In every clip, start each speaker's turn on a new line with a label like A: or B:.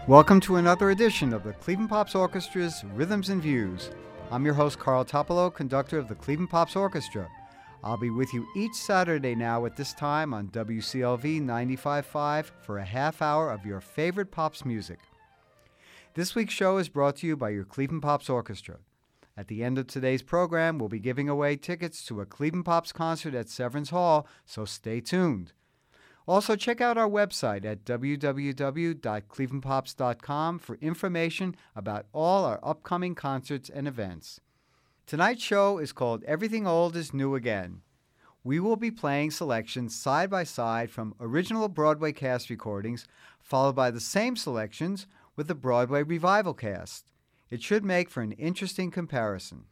A: Welcome to another edition of the Cleveland Pops Orchestra's Rhythms and Views. I'm your host, Carl Topolo, conductor of the Cleveland Pops Orchestra. I'll be with you each Saturday now at this time on WCLV 95.5 for a half hour of your favorite Pops music. This week's show is brought to you by your Cleveland Pops Orchestra. At the end of today's program, we'll be giving away tickets to a Cleveland Pops concert at Severance Hall, so stay tuned. Also, check out our website at www.clevelandpops.com for information about all our upcoming concerts and events. Tonight's show is called Everything Old is New Again. We will be playing selections side by side from original Broadway cast recordings, followed by the same selections with the Broadway revival cast. It should make for an interesting comparison.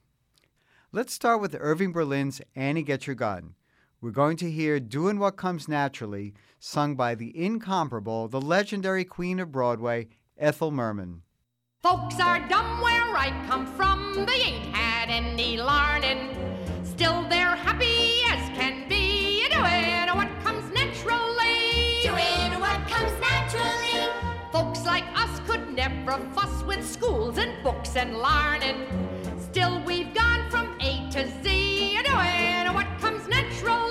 A: Let's start with Irving Berlin's Annie Get Your Gun. We're going to hear Doin' What Comes Naturally, sung by the incomparable, the legendary queen of Broadway, Ethel Merman.
B: Folks are dumb where I come from, they ain't had any larnin'. Still they're happy as can be, doing what comes naturally.
C: Doing what comes naturally.
B: Folks like us could never fuss with schools and books and larnin'. Still we've gone from A to Z, doing what comes naturally.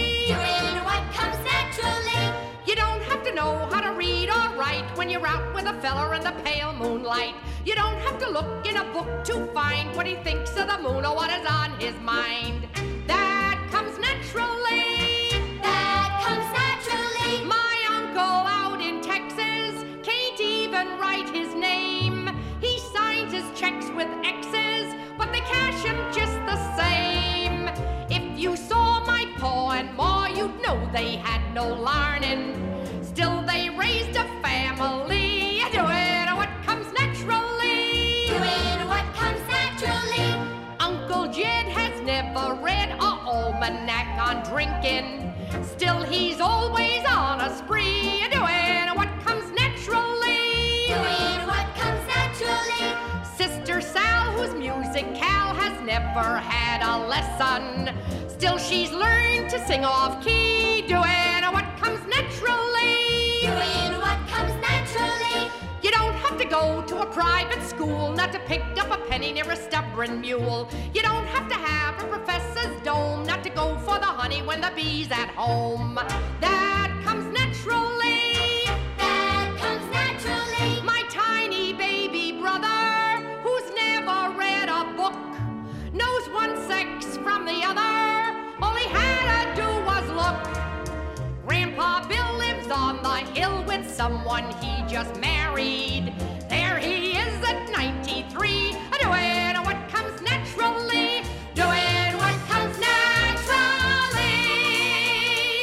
C: Doing what comes naturally.
B: You don't have to know how to read or write when you're out with a feller in the pale moonlight. You don't have to look in a book to find what he thinks of the moon or what is on his mind. That comes naturally.
C: That comes naturally.
B: My uncle out in Texas can't even write his name. He signs his checks with X's, but they cash him just the same. If you saw my pa and ma, you'd know they had no larnin'. Still they raised a family, doing what comes naturally.
C: Doing what comes naturally.
B: Uncle Jed has never read a almanac on drinking. Still he's always on a spree, doing what comes naturally.
C: Doing what comes naturally.
B: Sister Sal, whose music Cal has never had a lesson. Still she's learned to sing off key, doing what comes naturally.
C: Doing what comes naturally.
B: You don't have to go to a private school not to pick up a penny near a stubborn mule. You don't have to have a professor's dome not to go for the honey when the bee's at home. That comes naturally.
C: That comes naturally.
B: My tiny baby brother, who's never read a book, knows one sex from the other. All he had to do was look. Grandpa Bill lives on the hill with someone he just married. There he is at 93, doing what comes naturally. Doing what comes naturally.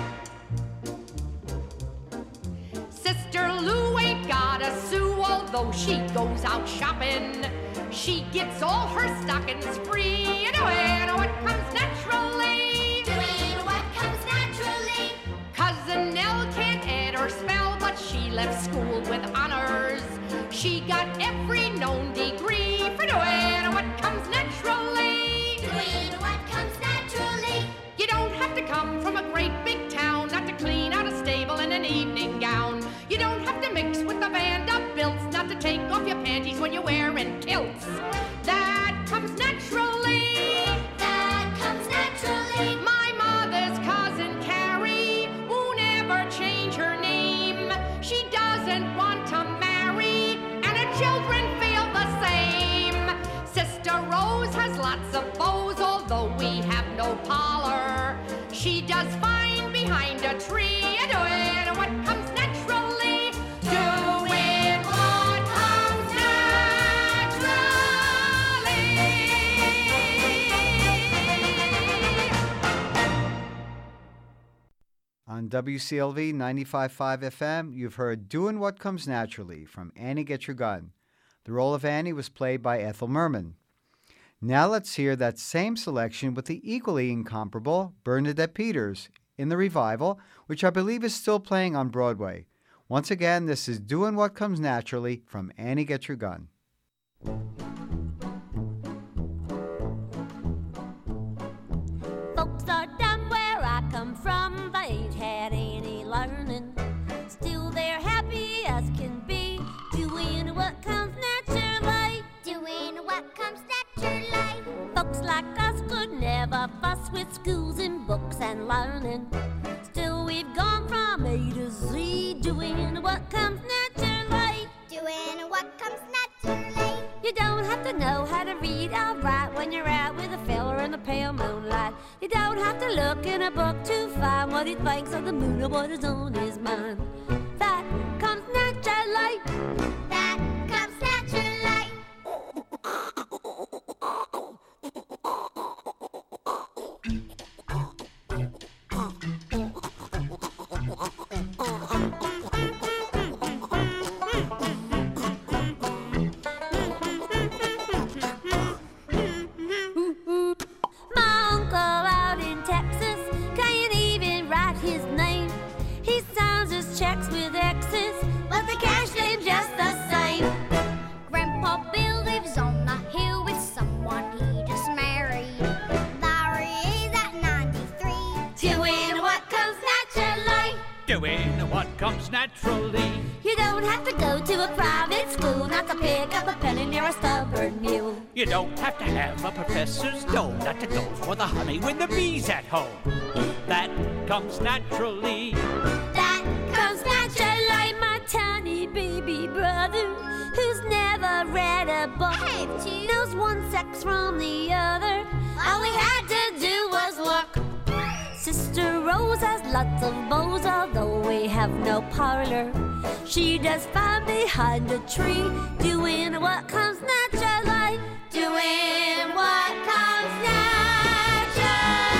B: Sister Lou ain't got a sou, although she goes out shopping. She gets all her stockings free, doing what comes naturally.
C: Doing what comes naturally.
B: Cousin Nell can't add or spell, but she left school with honors. She got every known degree for doing what comes naturally.
C: Doing what comes naturally.
B: You don't have to come from a great big town not to clean out a stable in an evening gown. You don't have to mix with the Vanderbilts not to take off your panties when you're wearing kilts. That comes naturally.
C: That comes naturally.
B: My mother's cousin Carrie won't ever change her name. She doesn't want to marry, and her children feel the same. Sister Rose has lots of beaux, although we have no parlor. She does fine behind a tree, doing what comes naturally. Doing what comes naturally.
A: On WCLV 95.5 FM, you've heard Doin' What Comes Naturally from Annie Get Your Gun. The role of Annie was played by Ethel Merman. Now let's hear that same selection with the equally incomparable Bernadette Peters in the revival, which I believe is still playing on Broadway. Once again, this is Doin' What Comes Naturally from Annie Get Your Gun.
D: Folks are dumb where I come from, they ain't had any learning. Still they're happy as can be, us could never fuss with schools and books and learning. Still we've gone from A to Z, doing what comes naturally.
C: Doing what comes naturally.
D: You don't have to know how to read or write when you're out with a fella in the pale moonlight. You don't have to look in a book to find what he thinks of the moon or what is on his mind. That comes naturally.
C: That comes naturally.
D: My uncle out in Texas can't even write his name. He signs his checks with X's, but the cash name just the same.
C: Grandpa Bill lives on the hill with someone he just married. Larry is at 93.
D: Doing what comes naturally.
E: Doing what comes naturally.
D: You don't have to go to a private school not to pick up a penny near a stubborn mule.
E: You don't have to have a professor's dome not to go for the honey when the bee's at home. That comes naturally.
D: That comes naturally. My tiny baby brother, who's never read a book, knows one sex from the other. All we had to do was look. Sister Rose has lots of beaux, although we have no parlor. She does fine behind a tree, doing what comes naturally. Doing what comes naturally.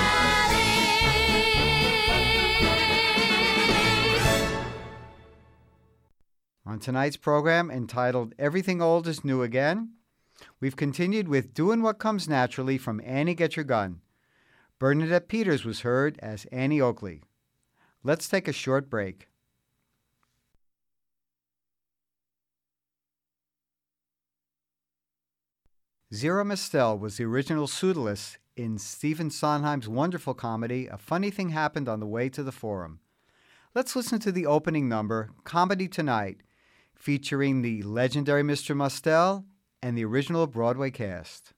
A: On tonight's program, entitled Everything Old is New Again, we've continued with Doing What Comes Naturally from Annie Get Your Gun. Bernadette Peters was heard as Annie Oakley. Let's take a short break. Zero Mistel was the original Pseudolus in Stephen Sondheim's wonderful comedy, A Funny Thing Happened on the Way to the Forum. Let's listen to the opening number, Comedy Tonight, featuring the legendary Mr. Mustel and the original Broadway cast.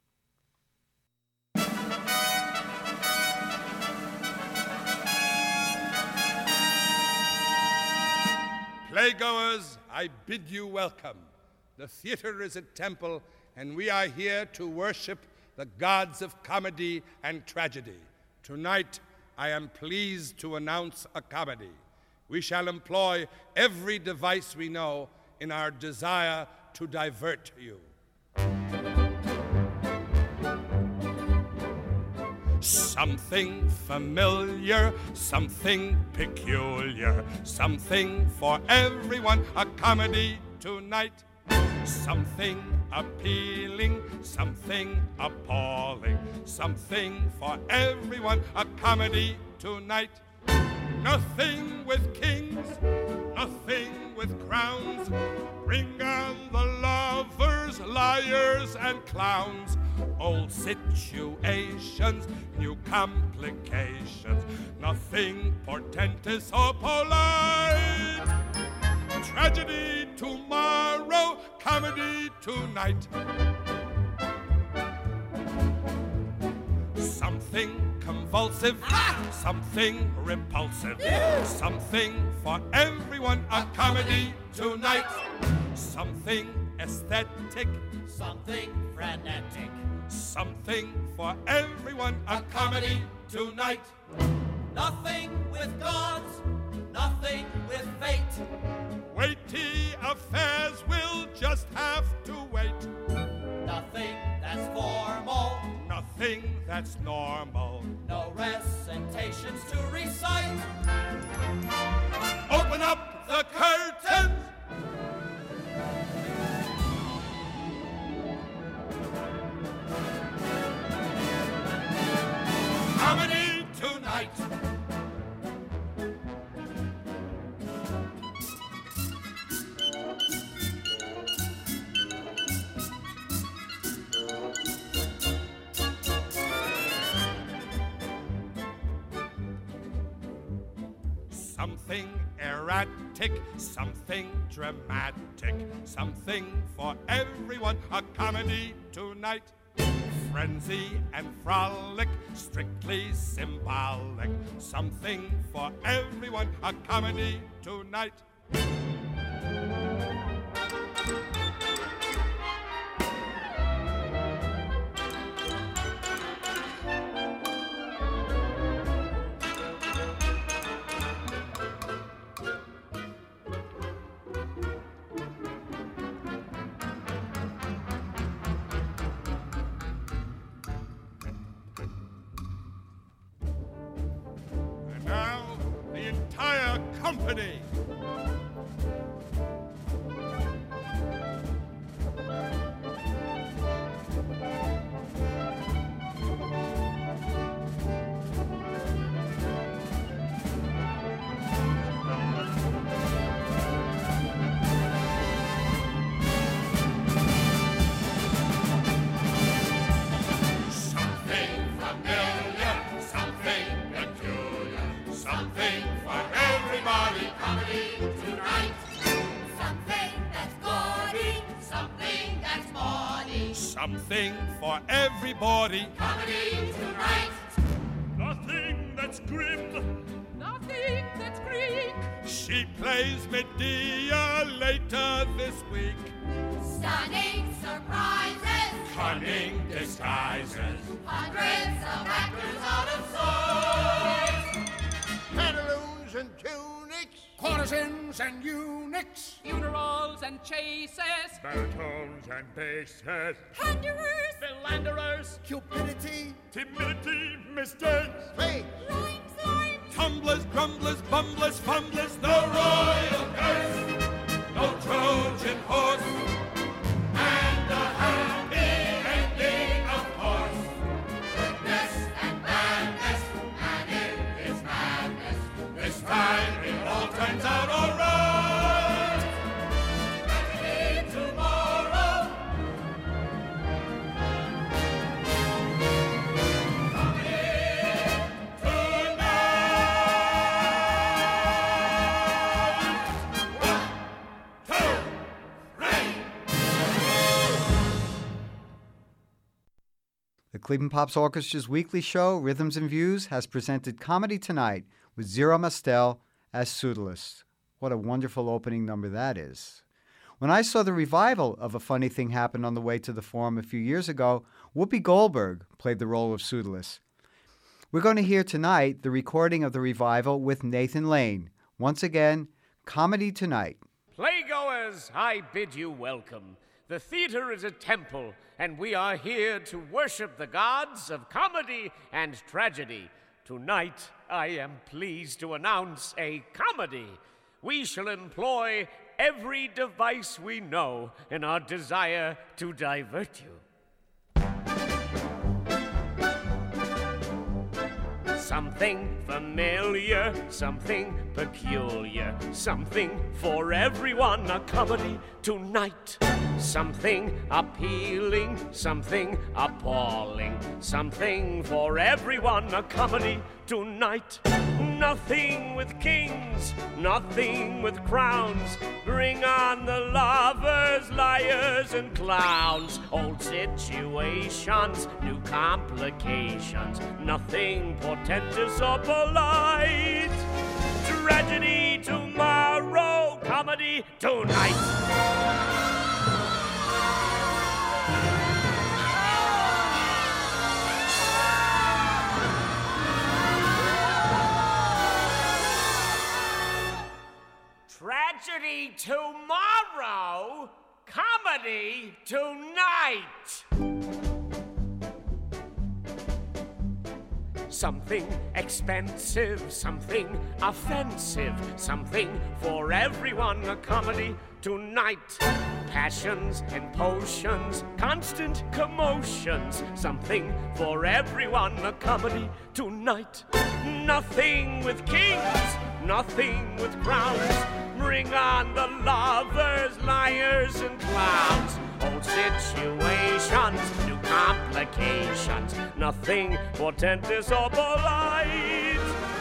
F: Playgoers, I bid you welcome. The theater is a temple, and we are here to worship the gods of comedy and tragedy. Tonight, I am pleased to announce a comedy. We shall employ every device we know in our desire to divert you. Something familiar, something peculiar, something for everyone, a comedy tonight. Something appealing, something appalling, something for everyone, a comedy tonight. Nothing with kings, nothing with crowns. Bring on the lovers, liars, and clowns. Old situations, new complications. Nothing portentous or polite. Tragedy tomorrow, comedy tonight. Something convulsive, something repulsive, something for everyone, a comedy tonight. Something aesthetic,
E: Something frenetic.
F: something for everyone, a comedy tonight.
E: Nothing with gods, nothing with fate.
F: Weighty affairs will just have to wait.
E: Nothing that's formal,
F: Nothing that's normal.
E: no recitations to recite.
F: Open up the curtains. Comedy tonight. Something erratic, something dramatic, something for everyone, a comedy tonight. frenzy and frolic, strictly symbolic. Something for everyone, a comedy tonight. And now, the entire company. Something familiar, something peculiar, something for everybody. Comedy tonight.
B: Something that's gaudy, something that's bawdy.
F: Something for everybody.
B: Comedy tonight.
F: Nothing that's grim.
B: Nothing that's Greek.
F: She plays Medea later this week.
B: Stunning surprises.
F: Cunning disguises.
B: Hundreds of actors out of sight.
G: Pantaloons and tunics,
F: Courtesans and eunuchs.
B: Funerals and chases.
F: Baritones and basses.
B: Thunderers.
E: Philanderers,
G: cupidity,
F: Timidity, mistakes.
G: fake,
B: Rhymes, limes.
F: Tumblers, grumblers, bumblers, fumblers. No royal curse. No Trojan horse. And a happy ending, of course.
B: Goodness and madness. And it is madness.
F: This time it all turns out all right.
B: Tragedy tomorrow.
A: The Cleveland Pops Orchestra's weekly show, Rhythms and Views, has presented Comedy Tonight with Zero Mastel as Pseudolus. What a wonderful opening number that is. When I saw the revival of A Funny Thing Happened on the way to the Forum a few years ago, Whoopi Goldberg played the role of Pseudolus. We're going to hear tonight the recording of the revival with Nathan Lane. Once again, Comedy Tonight.
E: playgoers, I bid you welcome. The theater is a temple, and we are here to worship the gods of comedy and tragedy. Tonight, I am pleased to announce a comedy. We shall employ every device we know in our desire to divert you. Something familiar, something peculiar, something for everyone, a comedy tonight. Something appealing, something appalling, something for everyone, a comedy tonight. Nothing with kings, nothing with crowns. Bring on the lovers, liars, and clowns. Old situations, new complications. Nothing portentous or polite. Tragedy tomorrow, comedy tonight. Tragedy tomorrow, comedy tonight. Something expensive, something offensive, something for everyone, a comedy tonight. Passions and potions, constant commotions, something for everyone, a comedy tonight. Nothing with kings, nothing with crowns. Bring on the lovers, liars, and clowns. Old situations, new complications, nothing portentous or polite.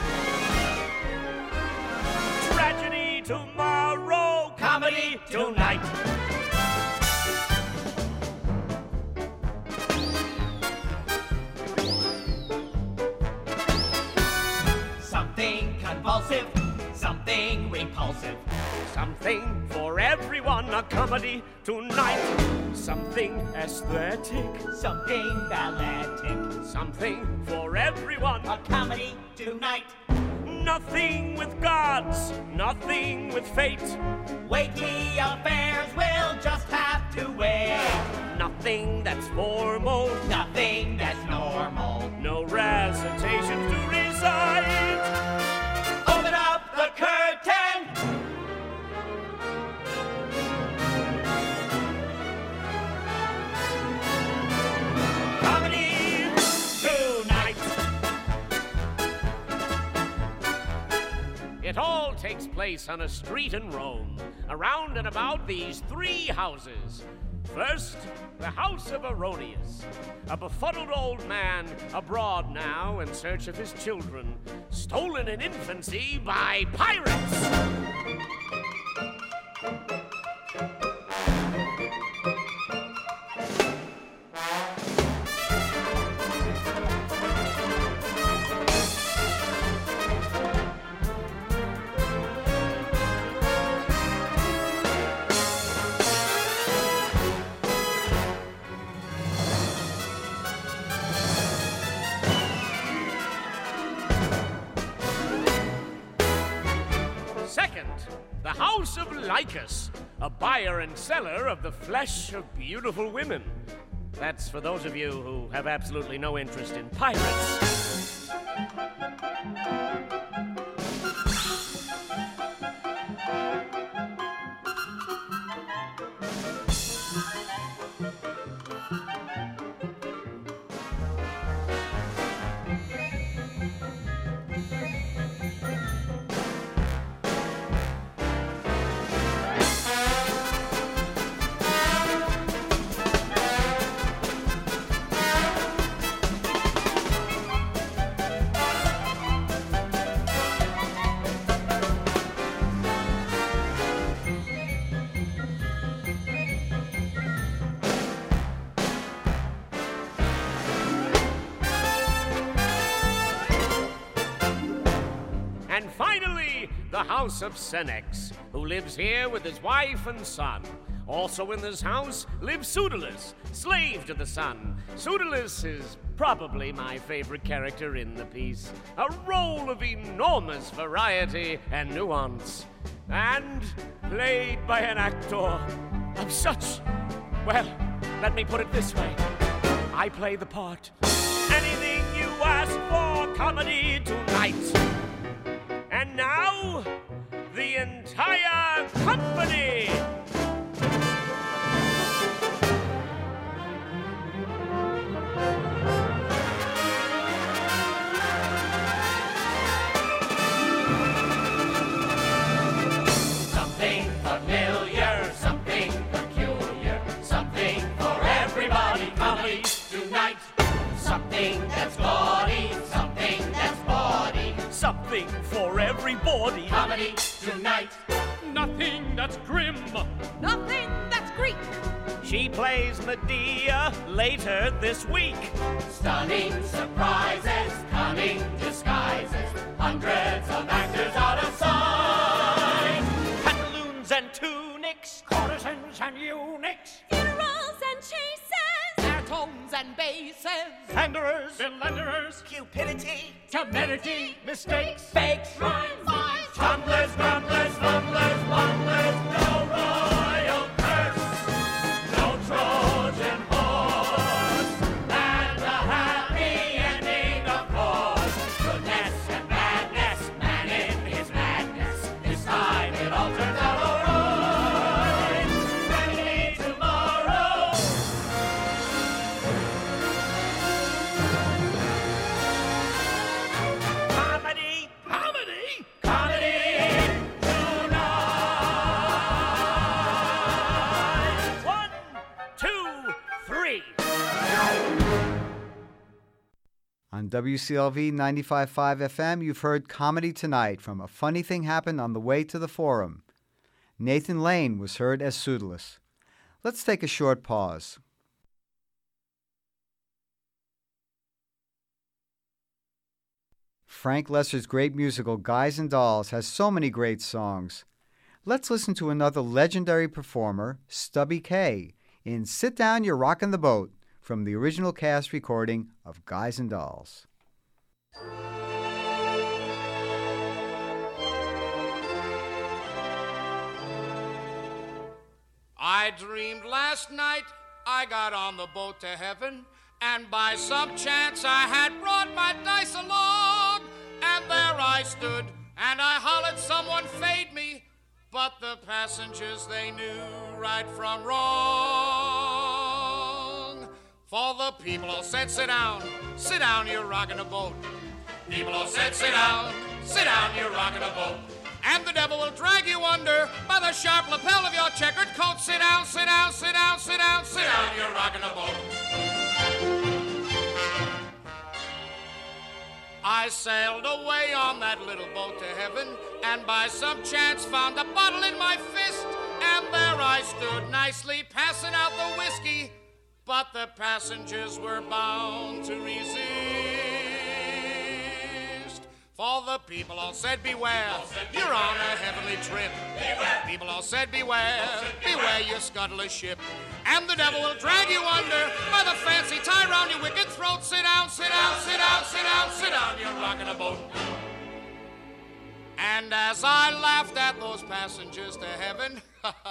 E: Tragedy tomorrow, comedy tonight.
H: impulsive, something repulsive.
E: Something for everyone, a comedy tonight. Something aesthetic,
H: Something balletic,
E: something for everyone.
H: a comedy tonight.
E: Nothing with gods, nothing with fate.
H: Weighty affairs will just have to wait.
E: Nothing that's formal,
H: Nothing that's normal.
E: no recitations to recite.
H: Open up the curtain.
E: Comedy tonight. It all takes place on a street in Rome, around and about these three houses. First, the house of Erroneus, a befuddled old man abroad now in search of his children, stolen in infancy by pirates. Second, the house of Lycus, a buyer and seller of the flesh of beautiful women. That's for those of you who have absolutely no interest in pirates. And finally, the house of Senex, who lives here with his wife and son. Also in this house lives Pseudolus, slave to the sun. Pseudolus is probably my favorite character in the piece. A role of enormous variety and nuance. And played by an actor of such, well, let me put it this way. I play the part. Anything you ask for, comedy tonight. And now, the entire company.
H: Something familiar, something peculiar, something for everybody. Comedy tonight. Something that's gaudy, something that's bawdy.
E: Something for everybody.
H: Comedy tonight.
E: Nothing that's grim.
B: Nothing that's Greek.
E: She plays Medea later this week.
H: Stunning surprises, cunning disguises. Hundreds of actors out of sight.
E: Pantaloons and tunics.
H: Courtesans and eunuchs.
D: Funerals and chases.
B: Baritones and basses.
E: Slanderers, philanderers,
H: Cupidity,
E: timidity, mistakes,
H: fakes,
B: Rhymes, lies,
H: tumblers, grumblers, fumblers, mumblers. No royal curse, no Trojan horse, and a happy ending, of course. Goodness and madness, man in his madness. This time it all turns out alright. Tragedy tomorrow.
E: comedy, comedy.
H: Comedy tonight.
E: 1, 2, 3.
A: On WCLV 95.5 FM, you've heard Comedy Tonight from A Funny Thing Happened on the Way to the Forum. Nathan Lane was heard as Pseudolus. Let's take a short pause. Frank Lesser's great musical Guys and Dolls has so many great songs. Let's listen to another legendary performer, Stubby Kaye, in Sit Down, You're Rockin' the Boat, from the original cast recording of Guys and Dolls.
I: I dreamed last night I got on the boat to heaven, and by some chance I had brought my dice along, and there I stood, and I hollered someone fade me, but the passengers, they knew right from wrong. For the people all said, sit down, you're rocking a boat. People all said, sit down, you're rocking a boat. And the devil will drag you under by the sharp lapel of your checkered coat. Sit down, sit down, sit down, sit down, sit down, you're rocking a boat. I sailed away on that little boat to heaven, and by some chance found a bottle in my fist, and there I stood nicely passing out the whiskey, but the passengers were bound to resist. For the people all said, beware, you're on a heavenly trip. People all said, beware, beware, you scuttle a ship. And the devil will drag you under by the fancy tie round your wicked throat. Sit down, sit down, sit down, sit down, sit down, you're rocking a boat. And as I laughed at those passengers to heaven,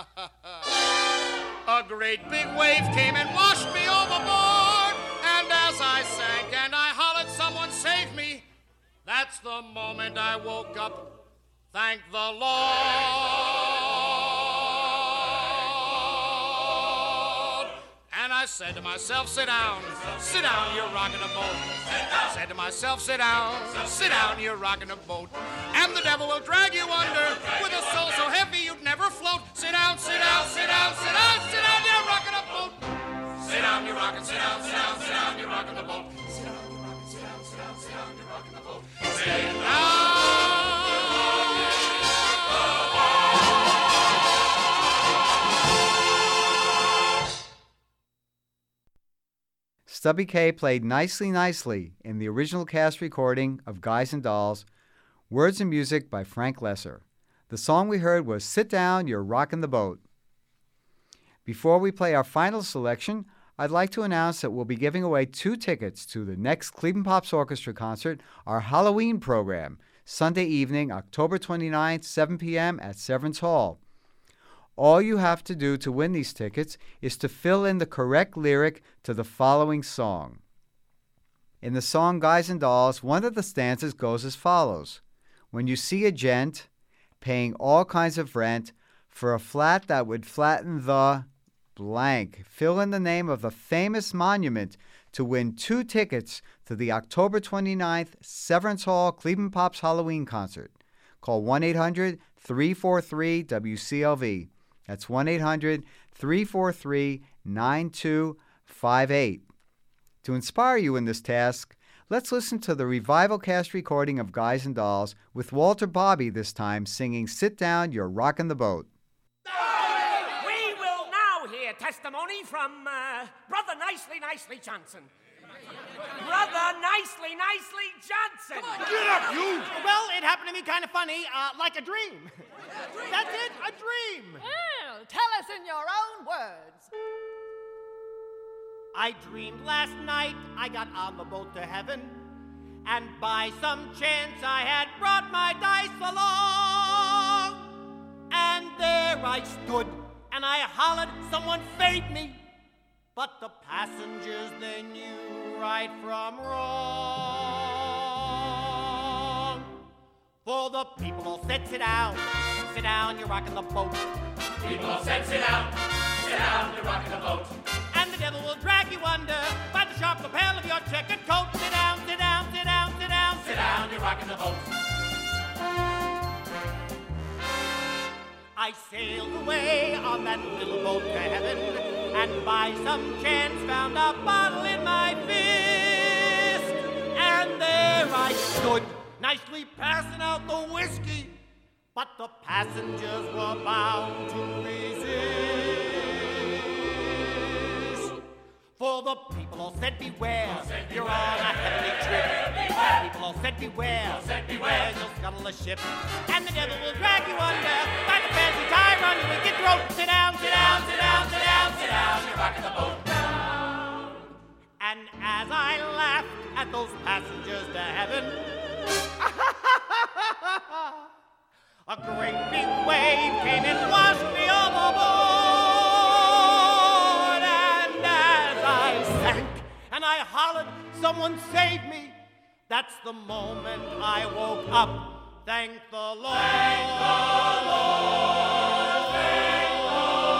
I: a great big wave came and washed me overboard. And as I sank and I hollered, someone save me, that's the moment I woke up, thank the Lord. And I said to myself, sit down, you're rocking a boat. I said to myself, sit down, you're rocking a boat. And the devil will drag you under with a soul so heavy you'd never float. Sit down, sit down, sit down, sit down, sit down, you're rocking a boat. Sit down, you're rocking, sit down, sit down, sit down, you're rocking the boat. Sit down, you're rocking, sit down, sit down, sit down, you're rocking the boat. Sit down.
A: Stubby Kaye played Nicely Nicely in the original cast recording of Guys and Dolls, words and music by Frank Lesser. The song we heard was Sit Down, You're Rockin' the Boat. Before we play our final selection, I'd like to announce that we'll be giving away 2 tickets to the next Cleveland Pops Orchestra concert, our Halloween program, Sunday evening, October 29th, 7 p.m. at Severance Hall. All you have to do to win these tickets is to fill in the correct lyric to the following song. In the song Guys and Dolls, one of the stanzas goes as follows. When you see a gent paying all kinds of rent for a flat that would flatten the blank, fill in the name of the famous monument to win 2 tickets to the October 29th Severance Hall Cleveland Pops Halloween concert. Call 1-800-343-WCLV. That's 1-800-343-9258. To inspire you in this task, let's listen to the revival cast recording of Guys and Dolls with Walter Bobby this time singing Sit Down, You're Rockin' the Boat.
E: We will now hear testimony from Brother Nicely Johnson. Brother Nicely Johnson!
G: Come on, get up, you!
J: Well, it happened to me kind of funny, like a dream. That's it, a dream.
B: Well, tell us in your own words.
J: I dreamed last night I got on the boat to heaven, and by some chance I had brought my dice along. And there I stood, and I hollered, someone fade me. But the passengers, they knew right from wrong. For the people all said, sit down, you're rocking the boat.
H: People all said, sit down, you're rocking the boat.
J: And the devil will drag you under by the sharp lapel of your checkered coat. Sit down, sit down, sit down, sit down,
H: Sit down, you're rocking the boat.
J: I sailed away on that little boat to heaven, and by some chance found a bottle in my fist. And there I stood, nicely passing out the whiskey, but the passengers were bound to resist. For the people all said, beware, you're on a heavenly trip. People all said beware.
H: All said beware.
J: You'll scuttle a ship, and the devil will drag you under. By the fancy tie around your wicked throat. Sit down, sit down, sit down, sit down, sit down.
H: You're rocking the boat down.
J: And as I laughed at those passengers to heaven, a great big wave came and washed me overboard. And as I sank and I hollered, someone save me. That's the moment I woke up. Thank the Lord. Thank the Lord. Thank the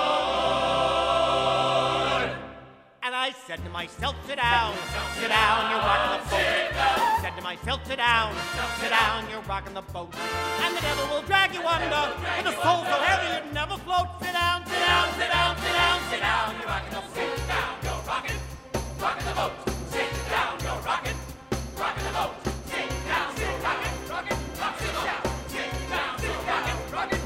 J: Lord. And I said to myself, sit down, you're rocking the boat. I said to myself, sit down, you're rocking the boat. And the devil will drag you under with a soul so heavy you'd never float. Sit down, sit down, sit down, sit down, sit down, you're rocking the boat. Sit down, you're rocking the boat. Sit down, you're rocking the boat. Sit down, you're rocking the boat. Sit down, you're rocking the boat.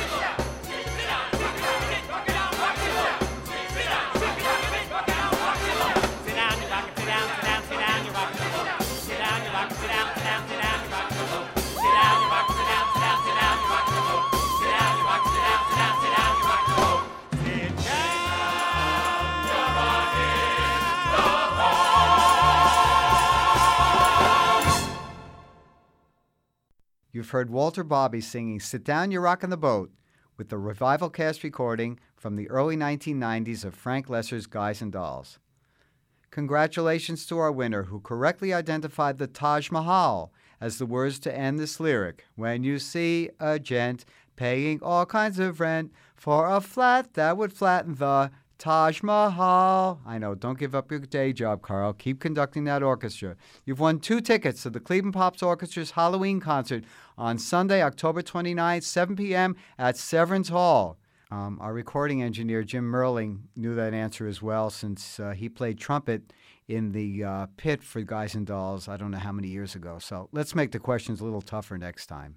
A: You've heard Walter Bobby singing Sit Down, You're Rockin' the Boat with the Revival Cast recording from the early 1990s of Frank Loesser's Guys and Dolls. Congratulations to our winner who correctly identified the Taj Mahal as the words to end this lyric. When you see a gent paying all kinds of rent for a flat that would flatten the Taj Mahal. I know, don't give up your day job, Carl. Keep conducting that orchestra. You've won 2 tickets to the Cleveland Pops Orchestra's Halloween concert on Sunday, October 29th, 7 p.m. at Severance Hall. Our recording engineer, Jim Merling, knew that answer as well since he played trumpet in the pit for Guys and Dolls I don't know how many years ago. So let's make the questions a little tougher next time.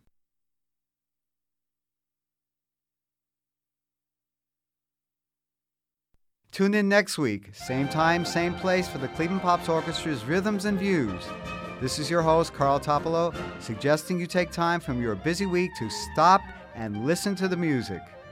A: Tune in next week, same time, same place for the Cleveland Pops Orchestra's Rhythms and Views. This is your host, Carl Topolo, suggesting you take time from your busy week to stop and listen to the music.